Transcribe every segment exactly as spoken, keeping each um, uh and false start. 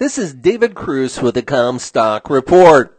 This is David Cruz with the Comstock Report.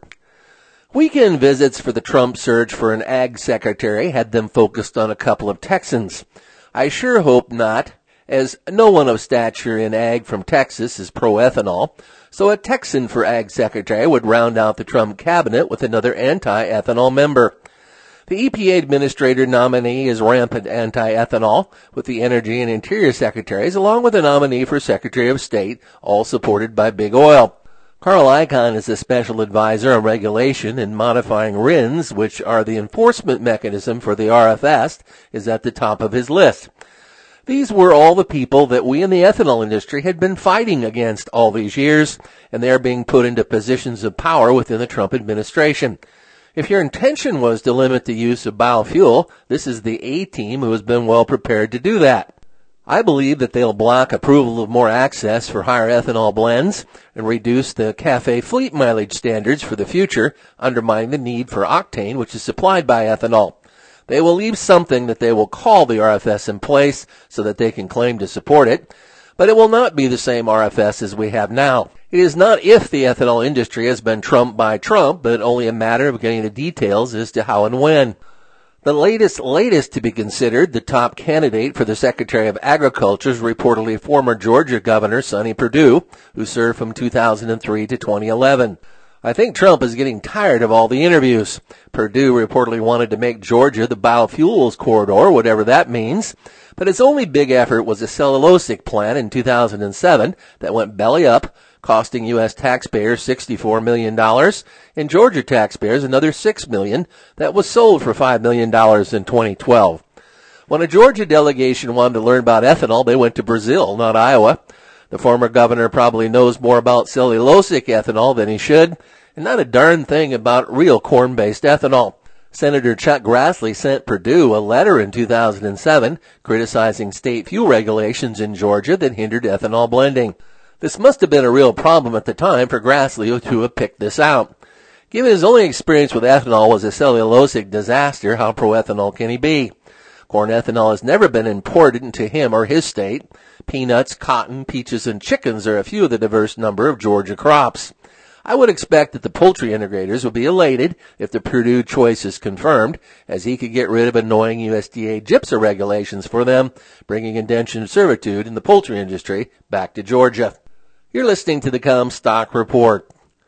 Weekend visits for the Trump search for an ag secretary had them focused on a couple of Texans. I sure hope not, as no one of stature in ag from Texas is pro-ethanol, so a Texan for ag secretary would round out the Trump cabinet with another anti-ethanol member. The E P A administrator nominee is rampant anti-ethanol, with the Energy and Interior secretaries, along with a nominee for Secretary of State, all supported by Big Oil. Carl Icahn is a special advisor on regulation and modifying R I Ns, which are the enforcement mechanism for the R F S, is at the top of his list. These were all the people that we in the ethanol industry had been fighting against all these years, and they are being put into positions of power within the Trump administration. If your intention was to limit the use of biofuel, this is the A-team who has been well prepared to do that. I believe that they'll block approval of more access for higher ethanol blends and reduce the CAFE fleet mileage standards for the future, undermining the need for octane, which is supplied by ethanol. They will leave something that they will call the R F S in place so that they can claim to support it, but it will not be the same R F S as we have now. It is not if the ethanol industry has been trumped by Trump, but only a matter of getting the details as to how and when. The latest, latest to be considered, the top candidate for the Secretary of Agriculture is reportedly former Georgia Governor Sonny Perdue, who served from two thousand three to twenty eleven. I think Trump is getting tired of all the interviews. Perdue reportedly wanted to make Georgia the biofuels corridor, whatever that means. But his only big effort was a cellulosic plant in two thousand seven that went belly up, costing U S taxpayers sixty-four million dollars, and Georgia taxpayers another six million dollars that was sold for five million dollars in twenty twelve. When a Georgia delegation wanted to learn about ethanol, they went to Brazil, not Iowa. The former governor probably knows more about cellulosic ethanol than he should, and not a darn thing about real corn-based ethanol. Senator Chuck Grassley sent Perdue a letter in two thousand seven criticizing state fuel regulations in Georgia that hindered ethanol blending. This must have been a real problem at the time for Grassley to have picked this out. Given his only experience with ethanol was a cellulosic disaster, how pro-ethanol can he be? Corn ethanol has never been imported into him or his state. Peanuts, cotton, peaches, and chickens are a few of the diverse number of Georgia crops. I would expect that the poultry integrators would be elated if the Perdue choice is confirmed, as he could get rid of annoying U S D A GIPSA regulations for them, bringing indentured servitude in the poultry industry back to Georgia. You're listening to the Comstock Report.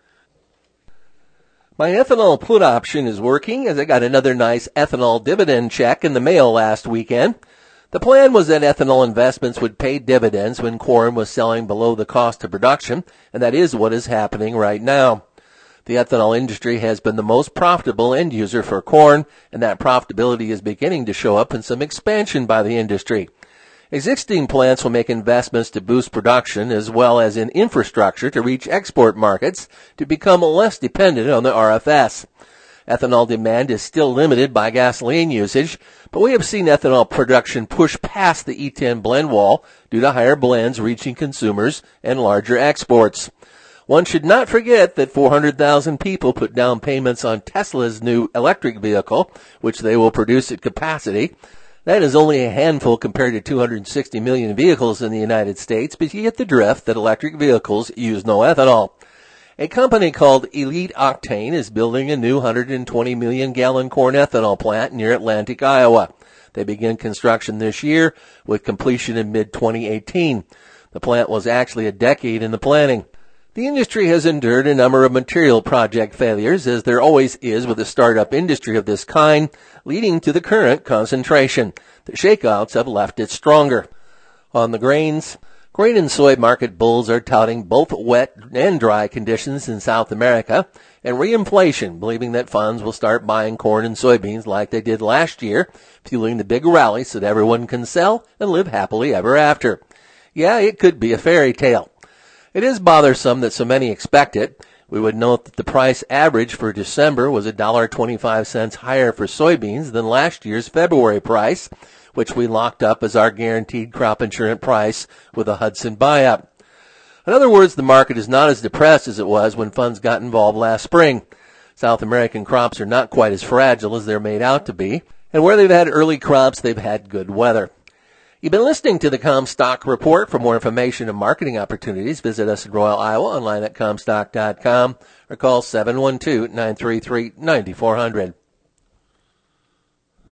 My ethanol put option is working, as I got another nice ethanol dividend check in the mail last weekend. The plan was that ethanol investments would pay dividends when corn was selling below the cost of production, and that is what is happening right now. The ethanol industry has been the most profitable end user for corn, and that profitability is beginning to show up in some expansion by the industry. Existing plants will make investments to boost production as well as in infrastructure to reach export markets to become less dependent on the R F S. Ethanol demand is still limited by gasoline usage, but we have seen ethanol production push past the E ten blend wall due to higher blends reaching consumers and larger exports. One should not forget that four hundred thousand people put down payments on Tesla's new electric vehicle, which they will produce at capacity. That is only a handful compared to two hundred sixty million vehicles in the United States, but you get the drift that electric vehicles use no ethanol. A company called Elite Octane is building a new one hundred twenty million gallon corn ethanol plant near Atlantic, Iowa. They begin construction this year with completion in mid twenty eighteen. The plant was actually a decade in the planning. The industry has endured a number of material project failures, as there always is with a startup industry of this kind, leading to the current concentration. The shakeouts have left it stronger. On the grains, grain and soy market bulls are touting both wet and dry conditions in South America and reinflation, believing that funds will start buying corn and soybeans like they did last year, fueling the big rally so that everyone can sell and live happily ever after. Yeah, it could be a fairy tale. It is bothersome that so many expect it. We would note that the price average for December was one dollar and twenty-five cents higher for soybeans than last year's February price, which we locked up as our guaranteed crop insurance price with a Hudson buy-up. In other words, the market is not as depressed as it was when funds got involved last spring. South American crops are not quite as fragile as they're made out to be, and where they've had early crops, they've had good weather. You've been listening to the Comstock Report. For more information and marketing opportunities, visit us in Royal, Iowa, online at comstock dot com or call seven one two, nine three three, nine four zero zero.